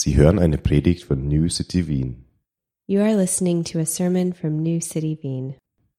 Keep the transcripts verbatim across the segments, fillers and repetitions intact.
Sie hören eine Predigt von New City Wien. You are listening to a sermon from New City Wien.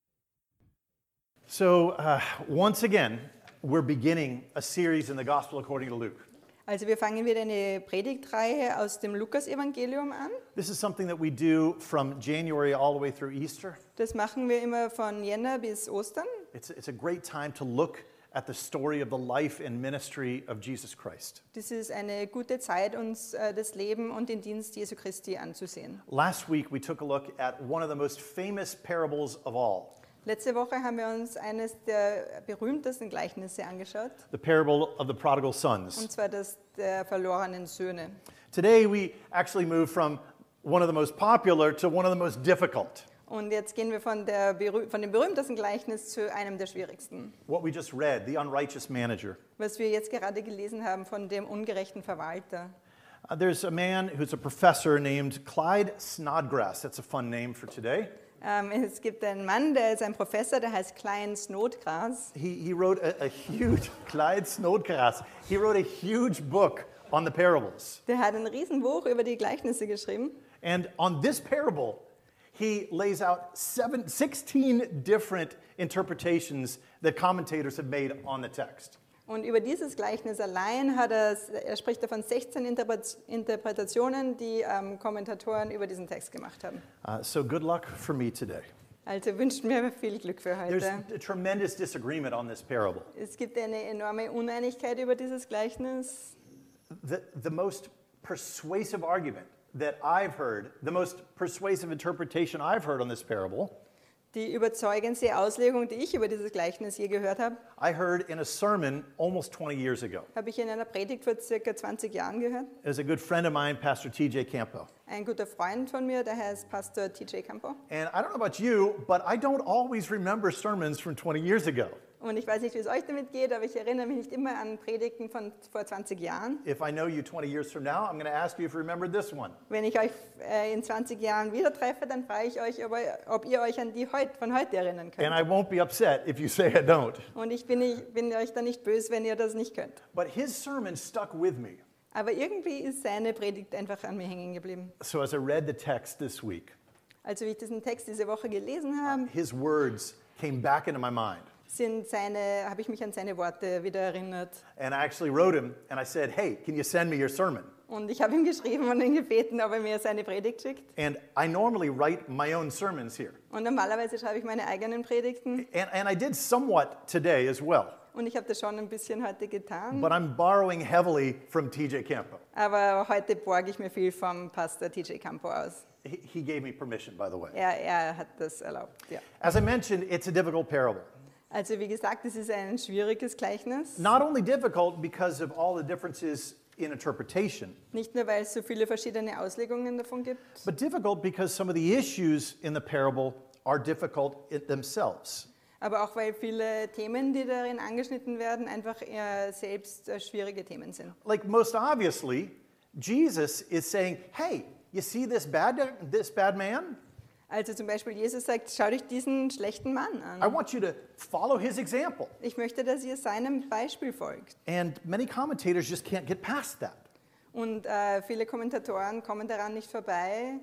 So, uh, once again, we're beginning a series in the Gospel according to Luke. Also wir fangen wieder eine Predigtreihe aus dem Lukas-Evangelium an. This is something that we do from January all the way through Easter. Das machen wir immer von Jänner bis Ostern. It's, it's a great time to look at the story of the life and ministry of Jesus Christ. Das ist eine gute Zeit, uns äh, das Leben und den Dienst Jesu Christi anzusehen. Last week we took a look at one of the most famous parables of all. Letzte Woche haben wir uns eines der berühmtesten Gleichnisse angeschaut, The parable of the prodigal sons. und zwar das der verlorenen Söhne. Today we actually move from one of the most popular to one of the most difficult. Und jetzt gehen wir von, der, berüh- von dem berühmtesten Gleichnis zu einem der schwierigsten. What we just read, the unrighteous manager. Was wir jetzt gerade gelesen haben von dem ungerechten Verwalter. Uh, there's a man who's a professor named Clyde Snodgrass. That's a fun name for today. Ähm, es gibt einen Mann, der ist ein Professor, der heißt Klein Snodgrass. He, he wrote a, a huge, Clyde Snodgrass, he wrote a huge book on the parables. Der hat ein Riesenbuch über die Gleichnisse geschrieben. And on this parable, he lays out seven, sixteen different interpretations that commentators have made on the text. Und über dieses Gleichnis allein hat er, er spricht davon sechzehn Interpret- Interpretationen, die ähm, Kommentatoren über diesen Text gemacht haben. Uh, so good luck for me today. Also wünscht mir viel Glück für There's heute. a tremendous disagreement on this parable. Es gibt eine enorme Uneinigkeit über dieses Gleichnis. The, the most persuasive argument that I've heard, the most persuasive interpretation I've heard on this parable, Die überzeugendste Auslegung, die ich über dieses Gleichnis je gehört habe, I heard in a sermon almost twenty years ago. habe ich in einer Predigt vor circa zwanzig Jahren gehört. It was a good friend of mine, Pastor T J Campo. Ein guter Freund von mir, der heißt Pastor T J Campo. And I don't know about you, but I don't always remember sermons from twenty years ago. Und ich weiß nicht, wie es euch damit geht, aber ich erinnere mich nicht immer an Predigten von vor zwanzig Jahren. If I know you twenty years from now, I'm going to ask you if you remembered this one. Wenn ich euch äh, in zwanzig Jahren wieder treffe, dann frage ich euch, ob, ihr- ob ihr euch an die heut, von heute erinnern And könnt. I won't be upset if you say I don't. Und ich bin, nicht, bin euch dann nicht böse, wenn ihr das nicht könnt. But his sermon stuck with me. Aber irgendwie ist seine Predigt einfach an mir hängen geblieben. So as I read the text this week, Also wie ich diesen Text diese Woche gelesen habe, his words came back into my mind. sind seine, habe ich mich an seine Worte wieder erinnert. And I actually wrote him and I said, hey, can you send me your sermon? Und ich habe ihm geschrieben und ihn gebeten, ob er mir seine Predigt schickt. And I normally write my own sermons here. Und normalerweise schreibe ich meine eigenen Predigten. And, and I did somewhat today as well. Und ich habe das schon ein bisschen heute getan. But I'm borrowing heavily from T J Campo. Aber heute borge ich mir viel vom Pastor T J Campo aus. He, he gave me permission, by the way. Er, er hat das erlaubt, ja. As I mentioned, it's a difficult parable. Also wie gesagt, es ist ein schwieriges Gleichnis. Not only difficult because of all the differences in interpretation, Nicht nur, weil es so viele verschiedene Auslegungen davon gibt, but difficult because some of the issues in the parable are difficult in themselves. aber auch weil viele Themen, die darin angeschnitten werden, einfach eher selbst äh, schwierige Themen sind. Like most obviously, Jesus is saying, hey, you see this bad, this bad man? Also zum Beispiel Jesus sagt, schau dich diesen schlechten Mann I an. want you to follow his example. Ich möchte, dass ihr seinem Beispiel folgt. And many commentators just can't get past that. Und äh, viele Kommentatoren kommen daran nicht vorbei.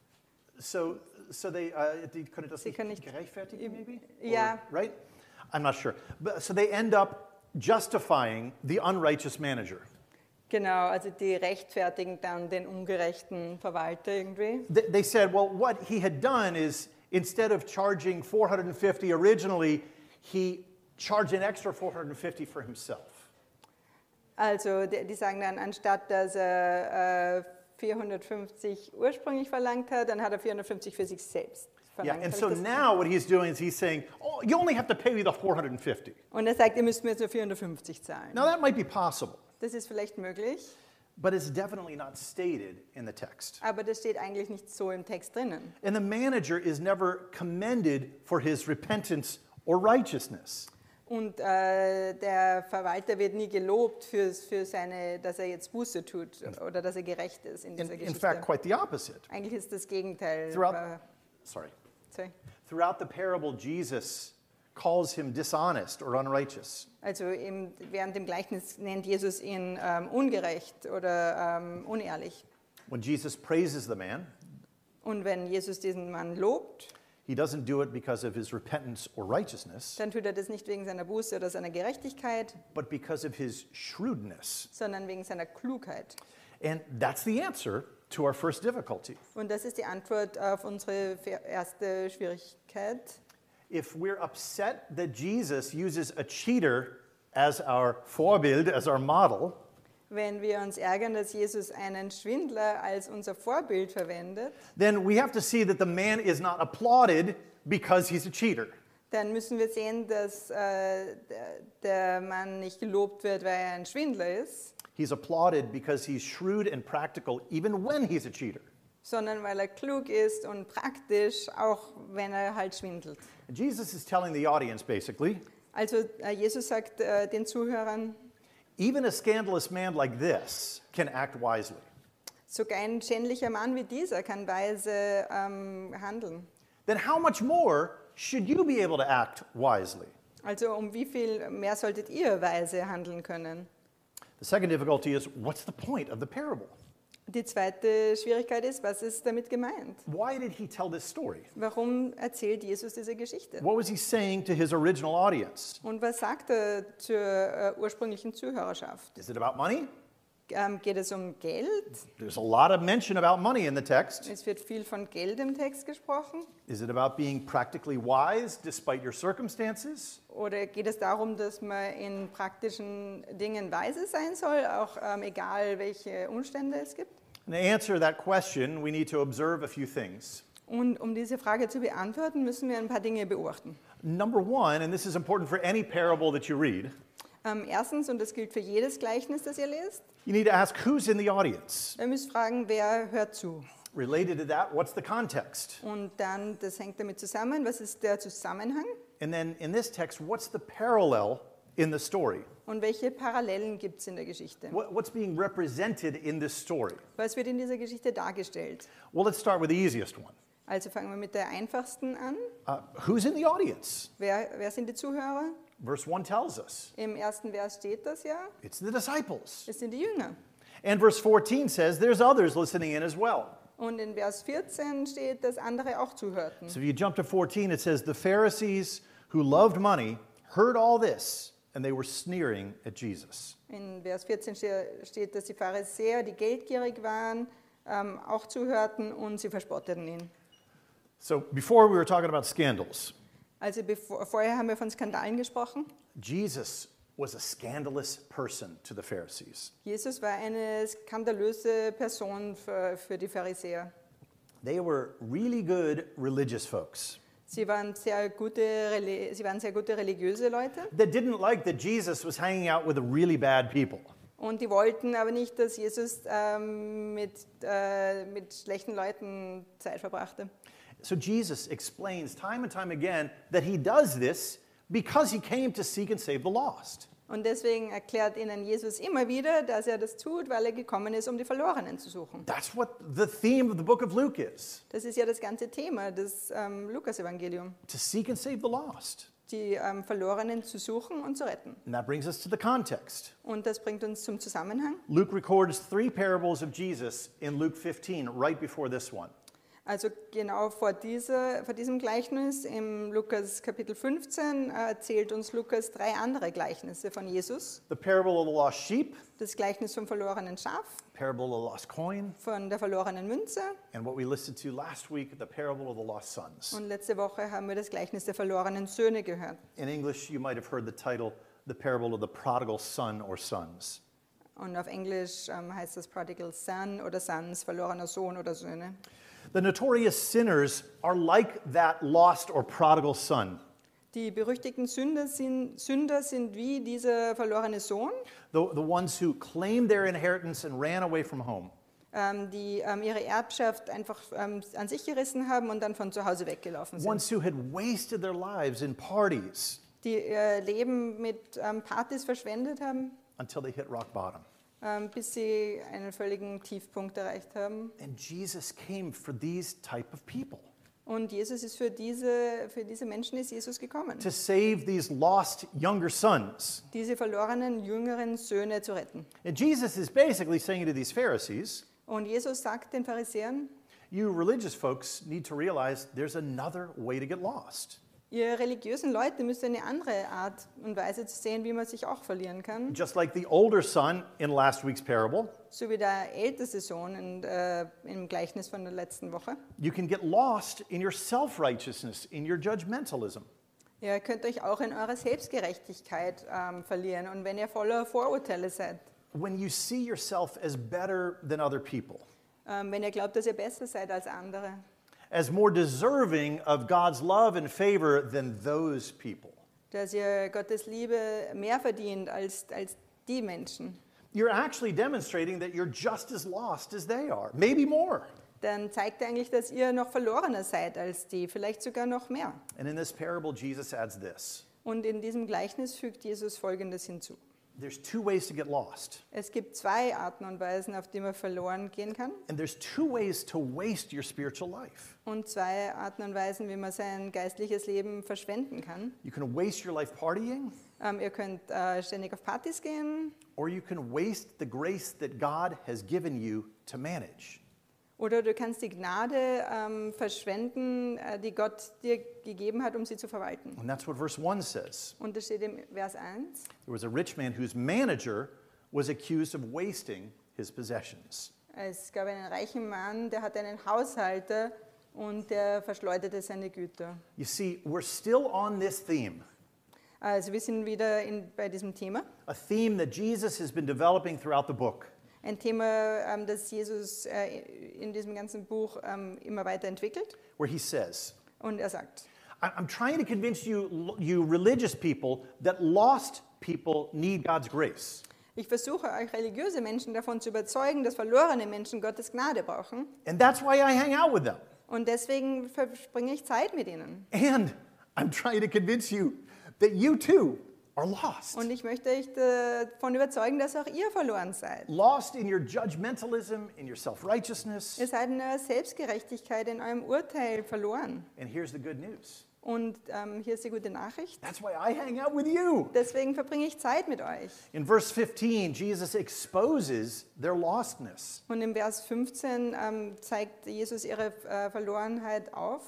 So, so they, uh, die können das Sie nicht können nicht- gerechtfertigen, maybe? Ja. Or- right? I'm not sure. But, so they end up justifying the unrighteous manager. Genau, also die rechtfertigen dann den ungerechten Verwalter irgendwie. They, they said, well, what he had done is instead of charging four hundred fifty originally, he charged an extra four hundred fifty for himself. Also die, die sagen dann, anstatt dass er äh, vierhundertfünfzig ursprünglich verlangt hat, dann hat er vierhundertfünfzig für sich selbst Yeah, verlangt. and Habe so ich das- now what he's doing is he's saying, oh, you only have to pay me the four hundred fifty. Und er sagt, ihr müsst mir jetzt nur vierhundertfünfzig zahlen. Now that might be possible, Das ist vielleicht möglich, but it's definitely not stated in the text. aber das steht eigentlich nicht so im Text drinnen. And the manager is never commended for his repentance or righteousness. Und äh, der Verwalter wird nie gelobt für, für seine, dass er jetzt Buße tut oder dass er gerecht ist in In, dieser in Geschichte. fact, quite the opposite. Eigentlich ist das Gegenteil. Throughout, äh, sorry. sorry. Throughout the parable, Jesus calls him dishonest or unrighteous. Also im, während dem Gleichnis nennt Jesus ihn ähm, ungerecht oder ähm, unehrlich. When Jesus praises the man, Und wenn Jesus diesen Mann lobt, he doesn't do it because of his repentance or righteousness, dann tut er das nicht wegen seiner Buße oder seiner Gerechtigkeit, but because of his shrewdness. sondern wegen seiner Klugheit. And that's the answer to our first difficulty. Und das ist die Antwort auf unsere erste Schwierigkeit. If we're upset that Jesus uses a cheater as our Vorbild, as our model, Wenn wir uns ärgern, dass Jesus einen Schwindler als unser Vorbild verwendet, then we have to see that the man is not applauded because he's a cheater. dann müssen wir sehen, dass äh, der Mann nicht gelobt wird, weil er ein Schwindler ist, He's applauded because he's shrewd and practical even when he's a cheater. sondern weil er klug ist und praktisch, auch wenn er halt schwindelt. And Jesus is telling the audience basically, Also äh, Jesus sagt äh, den Zuhörern, even a scandalous man like this can act wisely. sogar ein schändlicher Mann wie dieser kann weise ähm, handeln. Then how much more should you be able to act wisely? Also um wie viel mehr solltet ihr weise handeln können? The second difficulty is, what's the point of the parable? Die zweite Schwierigkeit ist, was ist damit gemeint? Why did he tell this story? Warum erzählt Jesus diese Geschichte? What was he saying to his original audience? Und was sagt er zur äh, ursprünglichen Zuhörerschaft? Is it about money? Ähm, geht es um Geld? There's a lot of mention about money in the text. Es wird viel von Geld im Text gesprochen. Is it about being practically wise despite your circumstances? Oder geht es darum, dass man in praktischen Dingen weise sein soll, auch ähm, egal welche Umstände es gibt? And to answer that question, we need to observe a few things. Und um diese Frage zu beantworten, müssen wir ein paar Dinge beobachten. Number one, and this is important for any parable that you read, Ähm, erstens, und das gilt für jedes Gleichnis, das ihr lest, you need to ask who's in the audience. ihr müsst fragen, wer hört zu? Related to that, what's the context? Und dann, das hängt damit zusammen, was ist der Zusammenhang? And then in this text, what's the parallel in the story? Und welche Parallelen gibt es in der Geschichte? What, what's being represented in this story? Was wird in dieser Geschichte dargestellt? Well, let's start with the easiest one. Also fangen wir mit der einfachsten an. Uh, who's in the audience? Wer, wer sind die Zuhörer? Verse one tells us Im ersten Vers steht das ja. it's the disciples. Es sind die Jünger. And verse fourteen says there's others listening in as well. Und in Vers vierzehn steht, dass andere auch zuhörten. So if you jump to fourteen, it says the Pharisees who loved money heard all this and they were sneering at Jesus. In Vers vierzehn ste- steht, dass die Pharisäer, die geldgierig waren, ähm, auch zuhörten und sie verspotteten ihn. So before we were talking about scandals. Also bevor, vorher haben wir von Skandalen gesprochen. Jesus was a scandalous person to the Pharisees. Jesus war eine skandalöse Person für, für die Pharisäer. They were really good religious folks Sie waren sehr gute, Reli- sie waren sehr gute religiöse Leute that didn't like that Jesus was hanging out with really bad people. und die wollten aber nicht, dass Jesus ähm, mit, äh, mit schlechten Leuten Zeit verbrachte. So Jesus explains time and time again that he does this because he came to seek and save the lost. Und deswegen erklärt ihnen Jesus immer wieder, dass er das tut, weil er gekommen ist, um die Verlorenen zu suchen. That's what the theme of the book of Luke is, Das ist ja das ganze Thema des ähm, Lukas-Evangelium, to seek and save the lost. die ähm, Verlorenen zu suchen und zu retten. And that brings us to the context. Und das bringt uns zum Zusammenhang. Luke records three parables of Jesus in Luke fifteen, right before this one. Also genau vor, diese, vor diesem Gleichnis im Lukas Kapitel fünfzehn äh, erzählt uns Lukas drei andere Gleichnisse von Jesus. The parable of the lost sheep, Das Gleichnis vom verlorenen Schaf, parable of the lost coin, von der verlorenen Münze and what we listened to last week, the parable of the lost sons. und letzte Woche haben wir das Gleichnis der verlorenen Söhne gehört. In English, you might have heard the title, the parable of the prodigal son or sons. Und auf Englisch ähm, heißt das Prodigal Son oder Sons, verlorener Sohn oder Söhne. The notorious sinners are like that lost or prodigal son. Die berüchtigten Sünder sind, Sünder sind wie dieser verlorene Sohn, The, the ones who claimed their inheritance and ran away from home. ähm, die ähm, ihre Erbschaft einfach ähm, an sich gerissen haben und dann von zu Hause weggelaufen sind. Ones who had wasted their lives in parties Die ihr Leben mit ähm, Partys verschwendet haben, until they hit rock bottom. ähm, bis sie einen völligen Tiefpunkt erreicht haben. And Jesus came for these type of people, Und Jesus ist für diese, für diese Menschen ist Jesus gekommen, to save these lost younger sons. diese verlorenen jüngeren Söhne zu retten. And Jesus is basically saying to these Pharisees, Und Jesus sagt den Pharisäern, You religious folks need to realize there's another way to get lost. ihr religiösen Leute müsst eine andere Art und Weise zu sehen, wie man sich auch verlieren kann. Just like the older son in last week's parable, So wie der älteste Sohn in, äh, im Gleichnis von der letzten Woche. you can get lost in your self-righteousness, in your judgmentalism. Ihr könnt euch auch in eurer Selbstgerechtigkeit ähm, verlieren und wenn ihr voller Vorurteile seid. When you see yourself as better than other people, Ähm, wenn ihr glaubt, dass ihr besser seid als andere. as more deserving of God's love and favor than those people. Dass ihr Gottes Liebe mehr verdient als, als die Menschen. You're actually demonstrating that you're just as lost as they are, maybe more. Dann zeigt er eigentlich, dass ihr noch verlorener seid als die, vielleicht sogar noch mehr. And in this parable, Jesus adds this. Und in diesem Gleichnis fügt Jesus Folgendes hinzu. There's two ways to get lost, Es gibt zwei Arten und Weisen, auf die man verloren gehen kann. and there's two ways to waste your spiritual life. Und zwei Arten und Weisen, wie man sein geistliches Leben verschwenden kann. You can waste your life partying, Ähm, ihr könnt äh, ständig auf Partys gehen or you can waste the grace that God has given you to manage. oder du kannst die Gnade ähm, verschwenden, äh, die Gott dir gegeben hat, um sie zu verwalten. And that's what verse one says. Und das steht im Vers eins. There was a rich man whose manager was accused of wasting his possessions. Es gab einen reichen Mann, der hatte einen Haushalter und der verschleuderte seine Güter. You see, we're still on this theme, Also wir sind wieder in, bei diesem Thema. a theme that Jesus has been developing throughout the book. Ein Thema, ähm, das Jesus äh, in diesem ganzen Buch ähm, immer weiterentwickelt. Where he says, Und er sagt, I- I'm trying to convince you, you religious people, that lost people need God's grace. ich versuche euch religiöse Menschen davon zu überzeugen, dass verlorene Menschen Gottes Gnade brauchen. And that's why I hang out with them. Und deswegen verbringe ich Zeit mit ihnen. And I'm trying to convince you that you too are lost. Und ich möchte euch davon überzeugen, dass auch ihr verloren seid. Lost in your judgmentalism, in your self-righteousness. Ihr seid in eurer Selbstgerechtigkeit, in eurem Urteil verloren. And here's the good news. Und ähm, hier ist die gute Nachricht. That's why I hang out with you. Deswegen verbringe ich Zeit mit euch. In verse fifteen, Jesus exposes their lostness. Und im Vers fünfzehn ähm, zeigt Jesus ihre äh, Verlorenheit auf.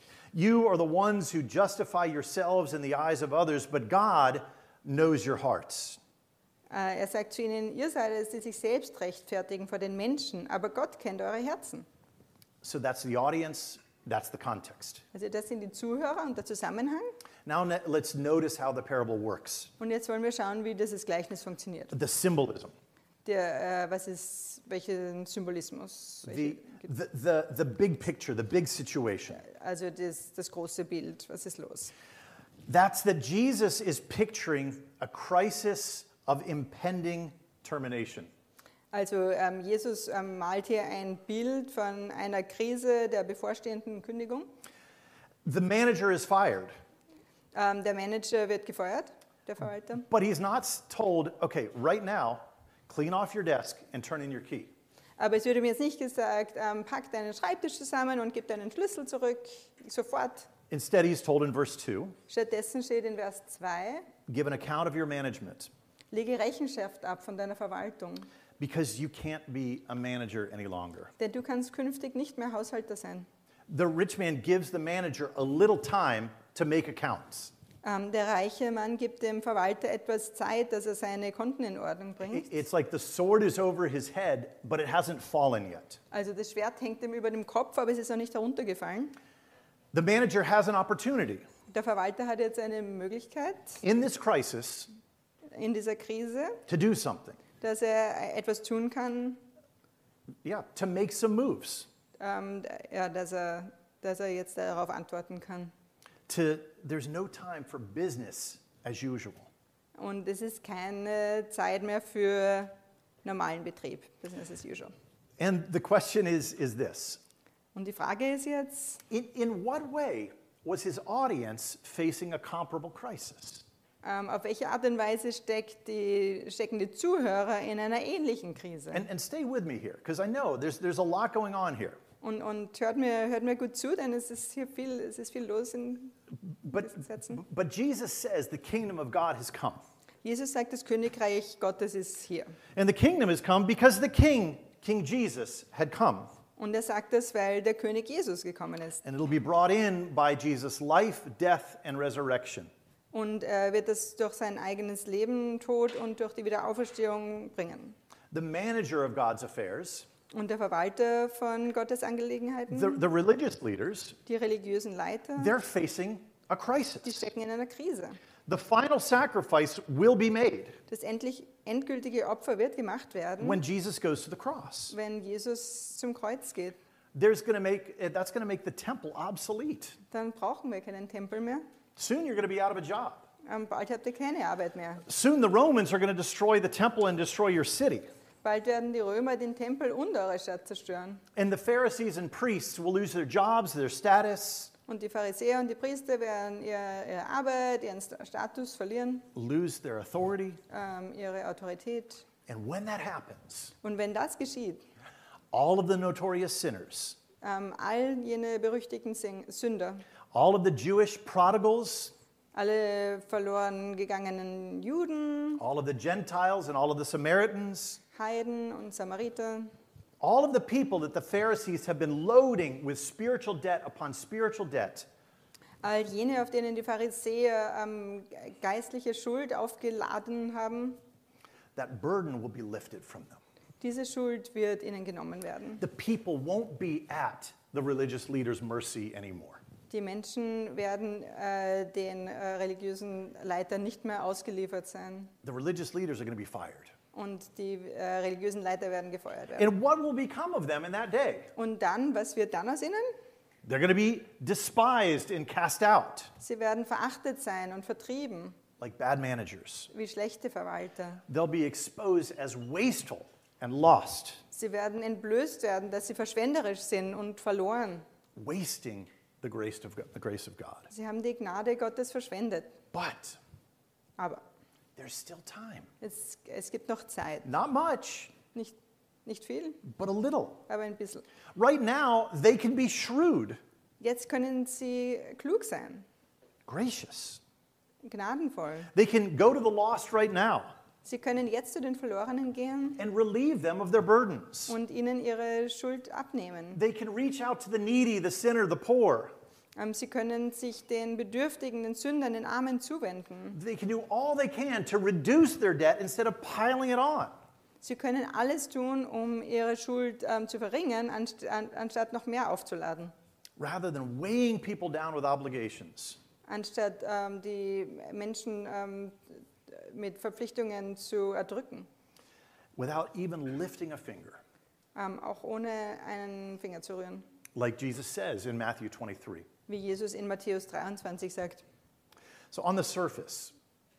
You are the ones who justify yourselves in the eyes of others, but God knows your hearts. Äh, er sagt zu ihnen, ihr seid es, die sich selbst rechtfertigen vor den Menschen, aber Gott kennt eure Herzen. So that's the audience, that's the context. Also das sind die Zuhörer und der Zusammenhang. Now ne- let's notice how the parable works. Und jetzt wollen wir schauen, wie dieses Gleichnis funktioniert. The symbolism, Der, äh, was ist, welchen Symbolismus? the, Welche, the, the, the big picture, the big situation. also das, das große Bild, was ist los? That's that Jesus is picturing a crisis of impending termination. Also ähm, Jesus ähm, malt hier ein Bild von einer Krise der bevorstehenden Kündigung. The manager is fired, Ähm, der Manager wird gefeuert, der Verwalter. but he's not told, okay, right now, clean off your desk and turn in your key. Aber es wurde mir jetzt nicht gesagt, ähm, pack deinen Schreibtisch zusammen und gib deinen Schlüssel zurück, sofort. Instead, he's told in verse two, Stattdessen steht in Vers zwei, give an account of your management, lege Rechenschaft ab von deiner Verwaltung, because you can't be a manager any longer. denn du kannst künftig nicht mehr Haushalter sein. The rich man gives the manager a little time to make accounts. Ähm, der reiche Mann gibt dem Verwalter etwas Zeit, dass er seine Konten in Ordnung It- bringt. It's like the sword is over his head, but it hasn't fallen yet. Also das Schwert hängt ihm über dem Kopf, aber es ist noch nicht heruntergefallen. The manager has an opportunity. Der Verwalter hat jetzt eine Möglichkeit In this crisis, in dieser Krise, to do something. dass er etwas tun kann, Yeah, to make some moves. ähm, ja, dass, er, dass er jetzt darauf antworten kann. To there's no time for business as usual. Und es ist keine Zeit mehr für normalen Betrieb, Business as usual. And the question is is this. Und die Frage ist jetzt, In, in what way was his audience facing a comparable crisis? ähm, auf welche Art und Weise steckt die, stecken die Zuhörer in einer ähnlichen Krise? And, and stay with me here, because I know there's, there's a lot going on here. Und, und hört, mir, hört mir gut zu, denn es ist hier viel, es ist viel los in But, diesen Sätzen. but Jesus says the kingdom of God has come. Jesus sagt, das Königreich Gottes ist hier. And the kingdom has come because the king King Jesus had come. Und er sagt das, weil der König Jesus gekommen ist. And it'll be brought in by Jesus' life, death, and resurrection. Und er wird es durch sein eigenes Leben, Tod und durch die Wiederauferstehung bringen. The manager of God's affairs, Und der Verwalter von Gottes Angelegenheiten, the, the religious leaders, die religiösen Leiter, they're facing a die crisis. stecken in einer Krise. The final sacrifice will be made Das endlich endgültige Opfer wird gemacht werden, when Jesus goes to the cross. wenn Jesus zum Kreuz geht. There's going to make that's going to make the temple obsolete. Dann brauchen wir keinen Tempel mehr. Soon you're going to be out of a job. Ähm, Bald habt ihr keine Arbeit mehr. Soon the Romans are going to destroy the temple and destroy your city. Bald werden die Römer den Tempel und eure Stadt zerstören. And the Pharisees and priests will lose their jobs, their status, Und die Pharisäer und die Priester werden ihr- ihre Arbeit, ihren Sta- Status verlieren, lose their authority. ähm, ihre Autorität. And when that happens, Und wenn das geschieht, all of the notorious sinners, ähm, all jene berüchtigten Sing- Sünder, all of the Jewish prodigals, alle verloren gegangenen Juden, all of the Gentiles and all of the Samaritans, Heiden und Samariter, all of the people that the Pharisees have been loading with spiritual debt upon spiritual debt, all jene, auf denen die Pharisäer ähm, geistliche Schuld aufgeladen haben, that burden will be lifted from them. diese Schuld wird ihnen genommen werden. The people won't be at the religious leaders' mercy anymore. Die Menschen werden äh, den äh, religiösen Leitern nicht mehr ausgeliefert sein. The religious leaders are going to be fired. Und die äh, religiösen Leiter werden gefeuert werden. And what will become of them in that day? Und dann, was wird dann aus ihnen? They're going to be despised and cast out Sie werden verachtet sein und vertrieben, like bad managers. wie schlechte Verwalter. They'll be exposed as wasteful and lost, Sie werden entblößt werden, dass sie verschwenderisch sind und verloren. wasting the grace of God, the grace of God. Sie haben die Gnade Gottes verschwendet. But Aber there's still time. es, es gibt noch Zeit. Not much, Nicht, nicht viel, but a little. aber ein bisschen. Right now, they can be shrewd, Jetzt können sie klug sein, gracious. gnadenvoll. They can go to the lost right now Sie können jetzt zu den Verlorenen gehen and relieve them of their burdens. und ihnen ihre Schuld abnehmen. They can reach out to the needy, the sinner, the poor. Ähm, Sie können sich den Bedürftigen, den Sündern, den Armen zuwenden. They can do all they can to reduce their debt instead of piling it on. Sie können alles tun, um ihre Schuld ähm, zu verringern, anst an anstatt noch mehr aufzuladen. Rather than weighing people down with obligations. Anstatt ähm, die Menschen ähm, mit Verpflichtungen zu erdrücken. Without even lifting a finger. Ähm, auch ohne einen Finger zu rühren. Like Jesus says in Matthew twenty-three. Wie Jesus in Matthäus dreiundzwanzig sagt. So on the surface,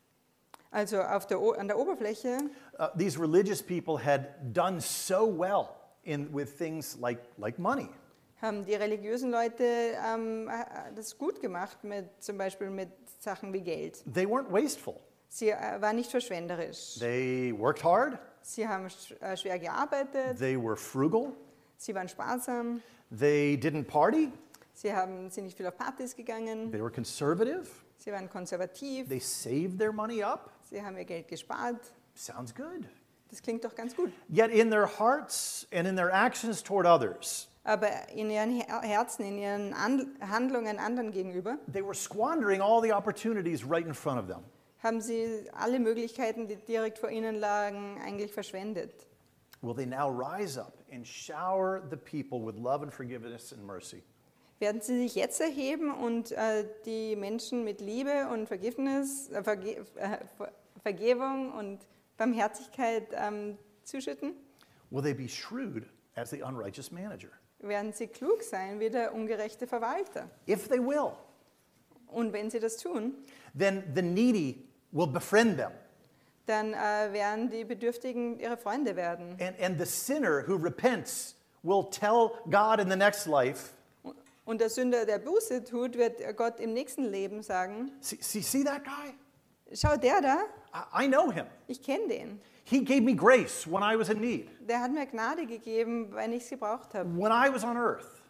Also auf der o an der Oberfläche uh, these religious people had done so well in, with things like, like money. haben die religiösen Leute ähm, das gut gemacht, mit, zum Beispiel mit Sachen wie Geld. They weren't wasteful. Sie äh, waren nicht verschwenderisch. They worked hard. Sie haben sch äh, schwer gearbeitet, They were frugal. sie waren sparsam, They didn't party. sie haben, sind nicht viel auf Partys gegangen, They were conservative. sie waren konservativ, They saved their money up. sie haben ihr Geld gespart. Sounds good. Das klingt doch ganz gut. Yet in their hearts and in their actions toward others, Aber in ihren Her Herzen, in ihren An Handlungen anderen gegenüber, they were squandering all the opportunities right in front of them. haben sie alle Möglichkeiten, die direkt vor ihnen lagen, eigentlich verschwendet. Will they now rise up and shower the people with love and forgiveness and mercy? Werden sie sich jetzt erheben und äh, die Menschen mit Liebe und Vergiftnis, äh, Verge äh, Ver Vergebung und Barmherzigkeit ähm, zuschütten? Will they be shrewd as the unrighteous manager? Werden sie klug sein wie der ungerechte Verwalter? If they will, Und wenn sie das tun, then the needy will befriend them. dann äh, werden die Bedürftigen ihre Freunde werden. And, and the sinner who repents will tell God in the next life, Und der Sünder, der Buße tut, wird Gott im nächsten Leben sagen, see, see, see that guy? schau, der da, I, I know him. ich kenne den. He gave me grace when I was in need, Der hat mir Gnade gegeben, wenn ich es gebraucht habe, when I was on earth.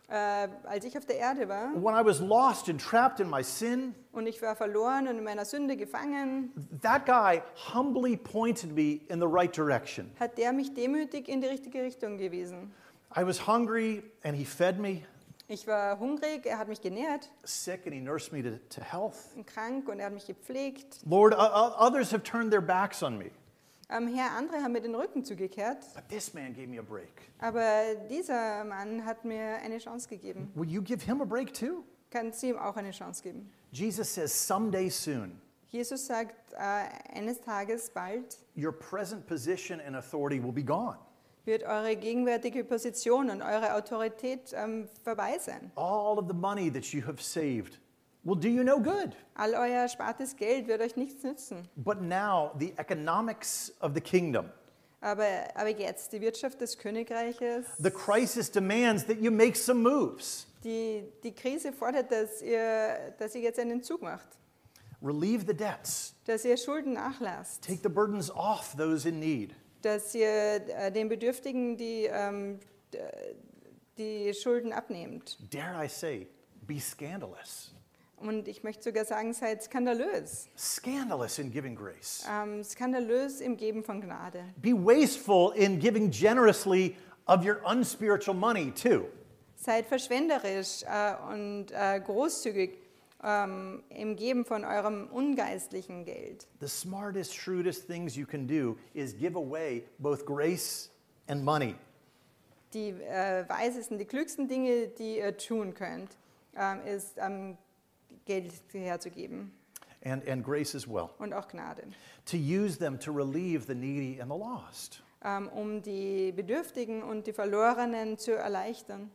Äh, als ich auf der Erde war when I was lost and trapped in my sin, und ich war verloren und in meiner Sünde gefangen, that guy humbly pointed me in the right direction. hat der mich demütig in die richtige Richtung gewiesen. I was hungry and he fed me, Ich war hungrig, er hat mich genährt, sick and he nursed me to, to health. krank und er hat mich gepflegt. Lord, uh, uh, others have turned their backs on me, Ähm, Herr, andere haben mir den Rücken zugekehrt, but this man gave me a break. aber dieser Mann hat mir eine Chance gegeben. Will you give him a break too? Kannst du ihm auch eine Chance geben? Jesus says, someday soon, Jesus sagt, äh, eines Tages bald your present position and authority will be gone. wird eure gegenwärtige Position und eure Autorität ähm, vorbei sein. All of the money that you have saved will do you no good. All euer erspartes Geld wird euch nichts nützen. But now the economics of the kingdom, Aber, aber jetzt, die Wirtschaft des Königreiches, the crisis demands that you make some moves. die, die Krise fordert, dass ihr, dass ihr jetzt einen Zug macht, Relieve the debts. dass ihr Schulden nachlasst, Take the burdens off those in need. dass ihr äh, den Bedürftigen die, ähm, d- die Schulden abnehmt. Dare I say, be scandalous. Und ich möchte sogar sagen, seid skandalös. Scandalous in giving grace. Ähm, skandalös im Geben von Gnade. Be wasteful in giving generously of your unspiritual money too. Seid verschwenderisch äh, und äh, großzügig ähm, im Geben von eurem ungeistlichen Geld. The smartest, shrewdest things you can do is give away both grace and money. Die äh, weisesten, die klügsten Dinge, die ihr tun könnt, ähm, ist ähm, Geld herzugeben And, and grace as well. und auch Gnade, To use them to relieve the needy and the lost. ähm, um die Bedürftigen und die Verlorenen zu erleichtern.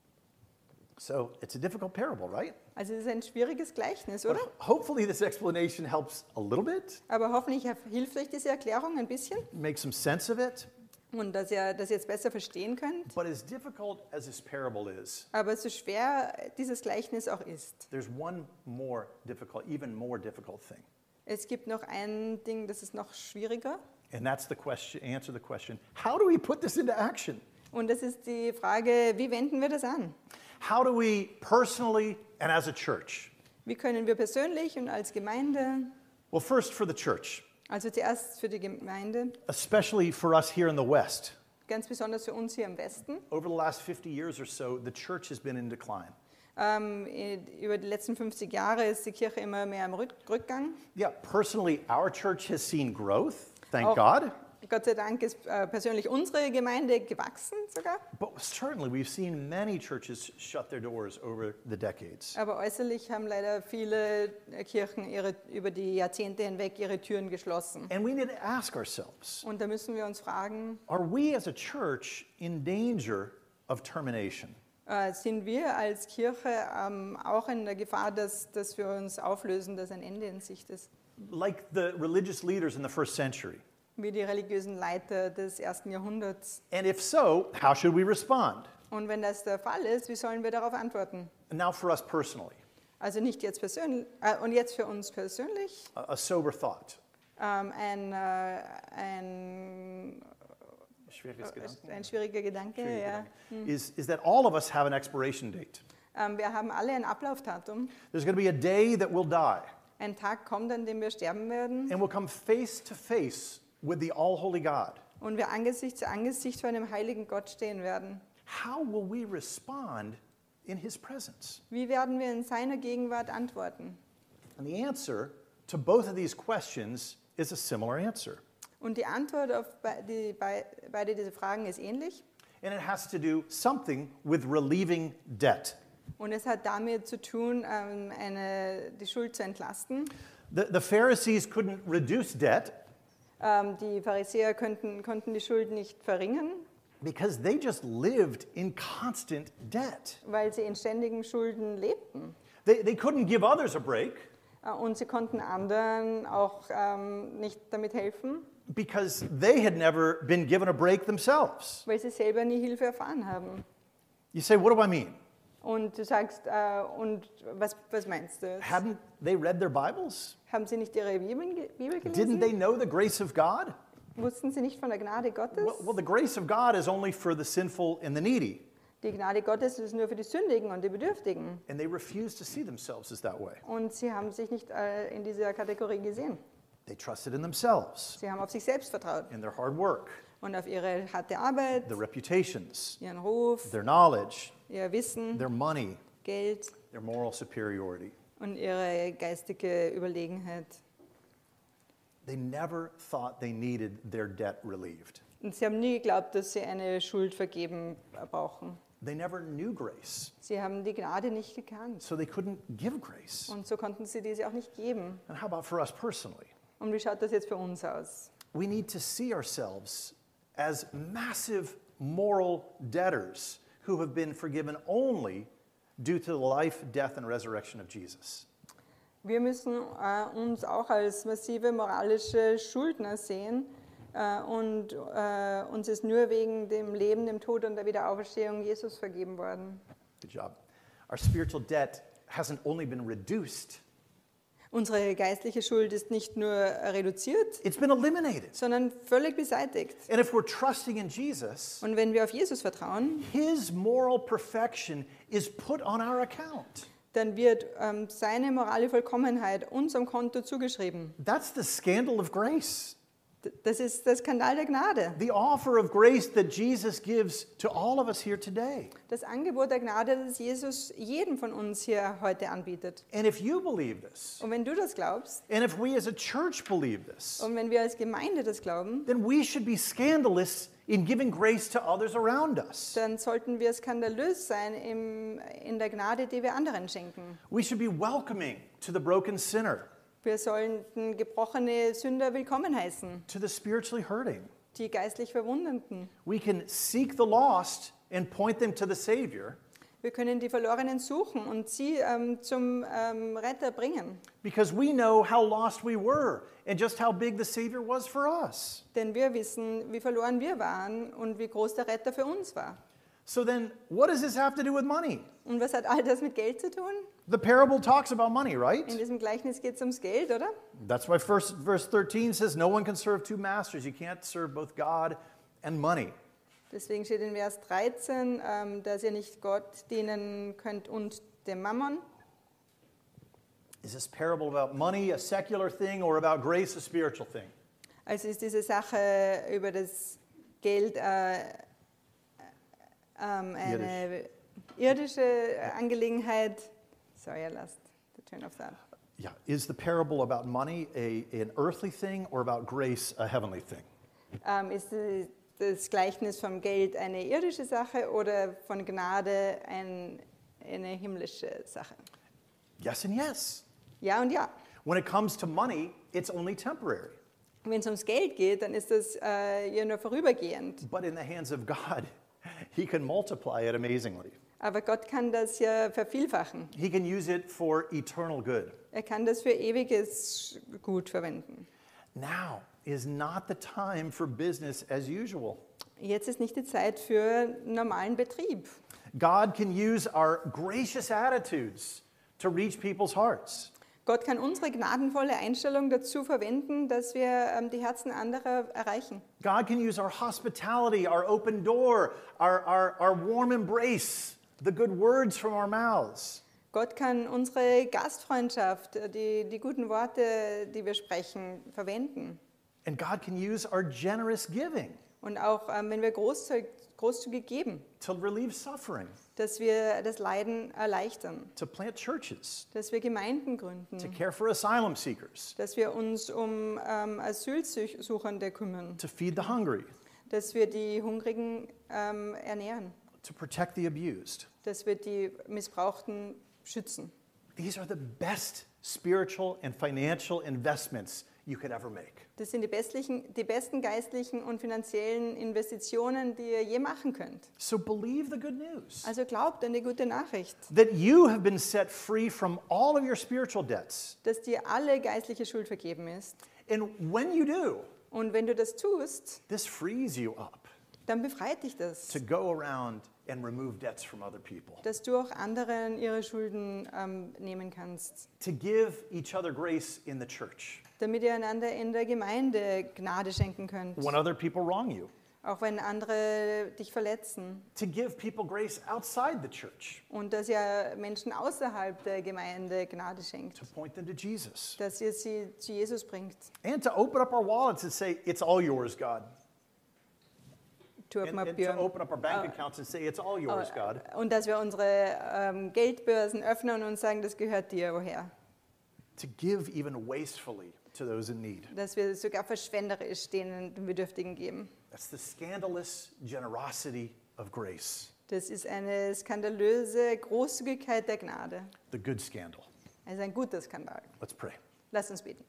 So it's a difficult parable, right? Also es ist ein schwieriges Gleichnis, But oder? hopefully this explanation helps a little bit, Aber hoffentlich hilft euch diese Erklärung ein bisschen make some sense of it. und dass ihr das jetzt besser verstehen könnt. But as difficult as this parable is, Aber so schwer dieses Gleichnis auch ist, there's one more difficult, even more difficult thing. es gibt noch ein Ding, das ist noch schwieriger. And that's the question, answer the question, how do we put this into action? Und das ist die Frage, wie wenden wir das an? How do we personally and as a church? Wie können wir persönlich und als Gemeinde, Well, first for the church, also zuerst für die Gemeinde, especially for us here in the West. ganz besonders für uns hier im Westen, Over the last fifty years or so, the church has been in decline. ähm, über die letzten fünfzig Jahre ist die Kirche immer mehr im Rück- Rückgang. Yeah, personally, our church has seen growth, thank Auch God. Gott sei Dank ist äh, persönlich unsere Gemeinde gewachsen sogar, But certainly, we've seen many churches shut their doors over the decades. aber äußerlich haben leider viele äh, Kirchen ihre, über die Jahrzehnte hinweg ihre Türen geschlossen. And we need to ask ourselves, Und da müssen wir uns fragen, are we as a church in danger of termination? äh, sind wir als Kirche ähm, auch in der Gefahr, dass, dass wir uns auflösen, dass ein Ende in Sicht ist, Like the religious leaders in the first century? wie die religiösen Leiter des ersten Jahrhunderts. And if so, how should we respond? Und wenn das der Fall ist, wie sollen wir darauf antworten? And now for us personally, Also nicht jetzt persönlich, äh, und jetzt für uns persönlich, a, a sober thought. ähm, ein, äh, ein, Schwieriges Gedanken. ein schwieriger Gedanke. Schwieriger Ja. Gedanke. Is, is that all of us have an expiration date. Ähm, wir haben alle ein Ablaufdatum. There's going to be a day that we'll die, Ein Tag kommt, an dem wir sterben werden and we'll come face to face with the all-holy God. und wir Angesicht zu Angesicht vor einem heiligen Gott stehen werden. How will we respond in his presence? Wie werden wir in seiner Gegenwart antworten? And the answer to both of these questions is a similar answer. Und die Antwort auf be- die, bei, beide diese Fragen ist ähnlich. And it has to do something with relieving debt. Und es hat damit zu tun, ähm, eine, die Schuld zu entlasten. The, the Pharisees couldn't reduce debt Ähm, die Pharisäer könnten, konnten die Schuld nicht verringern, because they just lived in constant debt. weil sie in ständigen Schulden lebten. They, they couldn't give others a break Äh, und sie konnten anderen auch ähm, nicht damit helfen, because they had never been given a break themselves. weil sie selber nie Hilfe erfahren haben. You say, what do I mean? Und du sagst, äh, und was, was meinst du? Hadn't they read their Bibles? Haben sie nicht ihre Bibel, Bibel Didn't gelesen? they know the grace of God? Wussten sie nicht von der Gnade Gottes? Well, well, the grace of God is only for the sinful and the needy. Die Gnade Gottes ist nur für die Sündigen und die Bedürftigen. And they refused to see themselves as that way. Und sie haben sich nicht äh, in dieser Kategorie gesehen. They trusted in themselves, Sie haben auf sich selbst vertraut in their hard work, und auf ihre harte Arbeit, their reputations, ihren Ruf, their knowledge, ihr Wissen, their money, Geld their moral superiority. und ihre geistige Überlegenheit. They never thought they needed their debt relieved. Und sie haben nie geglaubt, dass sie eine Schuld vergeben brauchen. They never knew grace, Sie haben die Gnade nicht gekannt. so they couldn't give grace. Und so konnten sie diese auch nicht geben. And how about for us personally? Und wie schaut das jetzt für uns aus? We need to see ourselves as massive moral debtors who have been forgiven only due to the life, death, and resurrection of Jesus. Wir müssen äh, uns auch als massive moralische Schuldner sehen äh, und äh, uns ist nur wegen dem Leben, dem Tod und der Wiederauferstehung Jesus vergeben worden. Good job. Our spiritual debt hasn't only been reduced, Unsere geistliche Schuld ist nicht nur reduziert, it's been eliminated. sondern völlig beseitigt. And if we're trusting in Jesus, Und wenn wir auf Jesus vertrauen, his moral perfection is put on our account. dann wird ähm, seine morale Vollkommenheit unserem Konto zugeschrieben. That's the scandal of grace. D- Das ist der Skandal der Gnade. The offer of grace that Jesus gives to all of us here today. Das Angebot der Gnade, das Jesus jedem von uns hier heute anbietet. And if you believe this, Und wenn du das glaubst and if we as a church believe this, und wenn wir als Gemeinde das glauben, then we should be scandalous in giving grace to others around us. dann sollten wir skandalös sein im, in der Gnade, die wir anderen schenken. We should be welcoming to the broken sinner, Wir sollten gebrochene Sünder willkommen heißen, to the spiritually hurting. die geistlich Verwundeten. We can seek the lost and point them to the Savior, Wir können die Verlorenen suchen und sie ähm, zum ähm, Retter bringen. because we know how lost we were and just how big the Savior was for us. Denn wir wissen, wie verloren wir waren und wie groß der Retter für uns war. So then, what does this have to do with money? Und was hat all das mit Geld zu tun? The parable talks about money, In right? diesem Gleichnis geht es ums Geld, oder? That's why first, verse thirteen says, no one can serve two masters. You can't serve both God and money. Deswegen steht in Vers dreizehn, ähm, dass ihr nicht Gott dienen könnt und dem Mammon. Is this parable about money a secular thing or about grace a spiritual thing? Also ist diese Sache über das Geld äh, ähm, eine irdische Angelegenheit. Sorry, I lost the train of thought. Yeah. Is the parable about money a, an earthly thing or about grace a heavenly thing? Ähm, ist die, das Gleichnis vom Geld eine irdische Sache oder von Gnade ein, eine himmlische Sache? Yes and yes. Ja und ja. When it comes to money, it's only temporary. Wenn es ums Geld geht, dann ist das äh, ja nur vorübergehend. But in the hands of God, He can multiply it amazingly. Aber Gott kann das ja vervielfachen. He can use it for eternal good. Er kann das für ewiges Gut verwenden. Now is not the time for business as usual. Jetzt ist nicht die Zeit für normalen Betrieb. God can use our gracious attitudes to reach people's hearts. Gott kann unsere gnadenvolle Einstellung dazu verwenden, dass wir ähm, die Herzen anderer erreichen. God can use our hospitality, our open door, our, our, our warm embrace, the good words from our mouths. Gott kann unsere Gastfreundschaft, die, die guten Worte, die wir sprechen, verwenden. And God can use our generous giving Und auch ähm, wenn wir großzügig, großzügig geben, to relieve suffering, dass wir das Leiden erleichtern, to plant churches, dass wir Gemeinden to gründen, care for asylum seekers, dass wir uns um ähm, Asylsuchende kümmern, to feed the hungry, dass wir die Hungrigen ähm, ernähren, to protect the abused. dass wir die Missbrauchten schützen. These are the best spiritual and financial investments you could ever make. Das sind die, bestlichen, die besten geistlichen und finanziellen Investitionen, die ihr je machen könnt. So believe the good news Also glaubt an die gute Nachricht, that you have been set free from all of your spiritual debts. dass dir alle geistliche Schuld vergeben ist. And when you do, Und wenn du das tust, this frees you up dann befreit dich das, to go around and remove debts from other people, dass du auch anderen ihre Schulden ähm, nehmen kannst, to give each other grace in the church damit ihr einander in der Gemeinde Gnade schenken könnt, when other people wrong you, auch wenn andere dich verletzen. To give people grace outside the church, Und dass ihr Menschen außerhalb der Gemeinde Gnade schenkt. to point them to Jesus. Dass ihr sie zu Jesus bringt. And to open up our wallets and say, it's all yours, God. To And, open up and to your- open up our bank accounts and say, it's all yours, God. Und dass wir unsere ähm, Geldbörsen öffnen und sagen, das gehört dir, woher. To give even wastefully to those in need. Dass wir sogar verschwenderisch denen den Bedürftigen geben. That's the scandalous generosity of grace, Das ist eine skandalöse Großzügigkeit der Gnade. the good scandal. Also ein guter Skandal. Let's pray. Lass uns beten.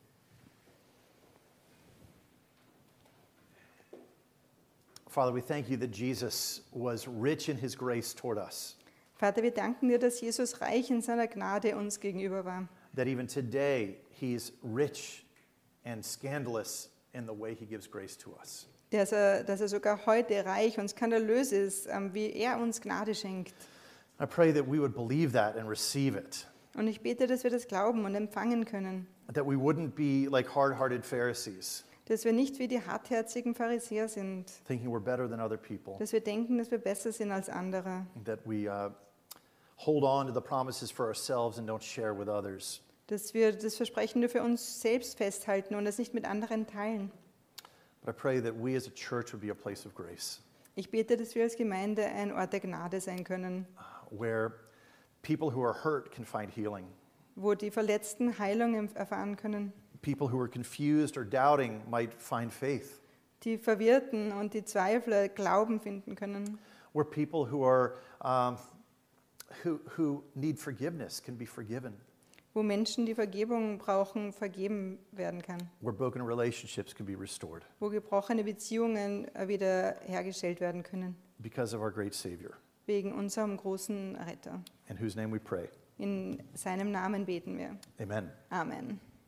Father, we thank you that Jesus was rich in his grace toward us, Vater, wir danken dir, dass Jesus reich in seiner Gnade uns gegenüber war. that even today he's rich and scandalous in the way he gives grace to us. Dass er, dass er sogar heute reich und skandalös ist, ähm, wie er uns Gnade schenkt. I pray that we would believe that and receive it, Und ich bete, dass wir das glauben und empfangen können. that we wouldn't be like hard-hearted Pharisees, Dass wir nicht wie die hartherzigen Pharisäer sind. thinking we're better than other people, Dass wir denken, dass wir besser sind als andere. that we uh, hold on to the promises for ourselves and don't share with others. Dass wir das Versprechen nur für uns selbst festhalten und es nicht mit anderen teilen. But I pray that we as a church would be a place of grace, Ich bete, dass wir als Gemeinde ein Ort der Gnade sein können, where people who are hurt can find healing, wo die Verletzten Heilung em- erfahren können, people who are confused or doubting might find faith, die Verwirrten und die Zweifler Glauben finden können, where people who are um, who, who need forgiveness can be forgiven, wo Menschen, die Vergebung brauchen, vergeben werden kann, where broken relationships can be restored wo gebrochene Beziehungen äh, wieder hergestellt werden können, because of our great Savior, wegen unserem großen Retter. in whose name we pray. In seinem Namen beten wir. Amen. Amen.